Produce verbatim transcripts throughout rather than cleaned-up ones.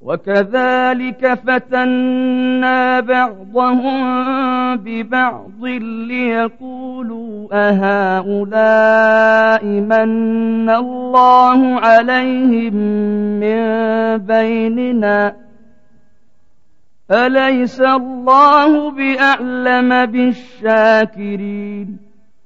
وكذلك فتنا بعضهم ببعض ليقولوا أهؤلاء من الله عليهم من بيننا أليس الله بأعلم بالشاكرين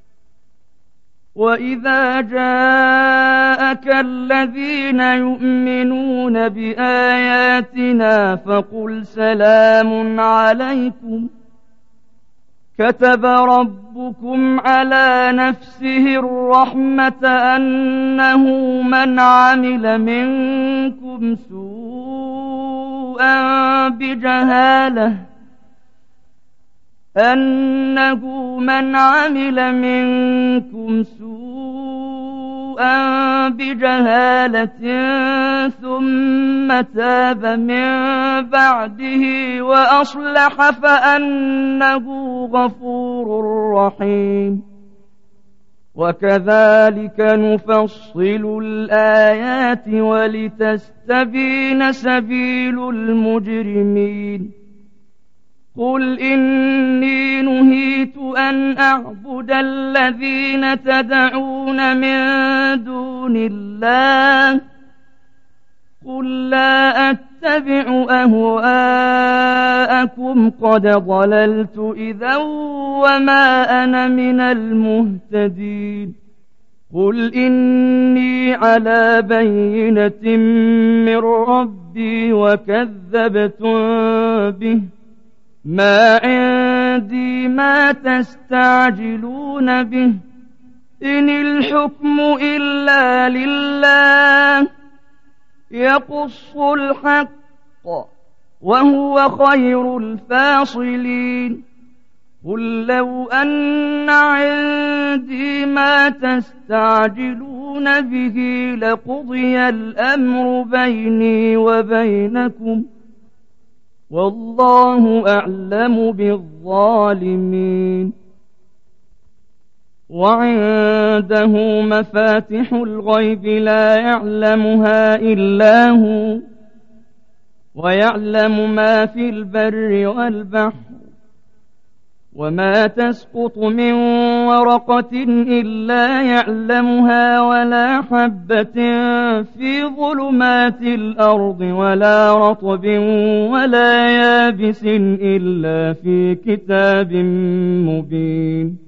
وإذا جاءك الذين يؤمنون بآياتنا فقل سلام عليكم كتب ربكم على نفسه الرحمة أنه من عمل منكم سوءا بجهالة أنه من عمل منكم سوءا بجهالة ثم تاب من بعده وأصلح فأنه غفور رحيم وكذلك نفصل الآيات ولتستبين سبيل المجرمين قل إني نهيت أن أعبد الذين تدعون من دون الله قل لا أتبع أهواءكم قد ضللت إذا وما أنا من المهتدين قل إني على بينة من ربي وكذبتم به ما عندي ما تستعجلون به إن الحكم إلا لله يقص الحق وهو خير الفاصلين قل لو أن عندي ما تستعجلون به لقضي الأمر بيني وبينكم والله أعلم بالظالمين وعنده مفاتح الغيب لا يعلمها إلا هو ويعلم ما في البر والبحر وما تسقط من ورقة إلا يعلمها ولا حبة في ظلمات الأرض ولا رطب ولا يابس إلا في كتاب مبين